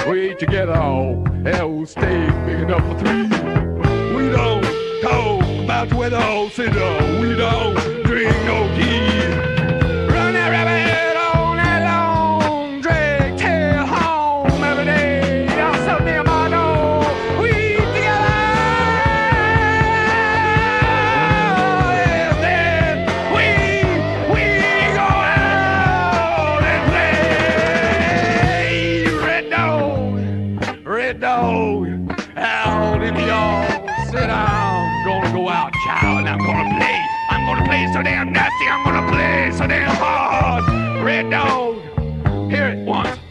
We ate together all that old steak big enough for three. We don't talk about the weather all city. We don't drink no tea. Run that rabbit all night long. Drag tail home every day. Down so near my door. We eat together. And then we go out and play. Red dog, out in the yard. Said I'm gonna go out, child, and I'm gonna play. I'm gonna play so damn nasty. I'm gonna play so damn hard. Red dog, hear it once.